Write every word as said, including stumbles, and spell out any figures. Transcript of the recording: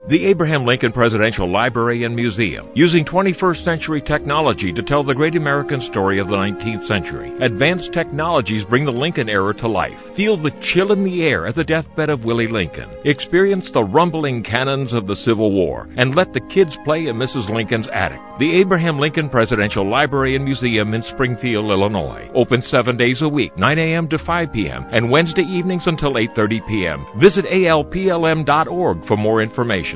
The Abraham Lincoln Presidential Library and Museum, using twenty-first century technology to tell the great American story of the nineteenth century. Advanced technologies bring the Lincoln era to life. Feel the chill in the air at the deathbed of Willie Lincoln. Experience the rumbling cannons of the Civil War, and let the kids play in Missus Lincoln's attic. The Abraham Lincoln Presidential Library and Museum in Springfield, Illinois. Open seven days a week, nine a.m. to five p.m., and Wednesday evenings until eight thirty p.m. Visit A L P L M dot org for more information.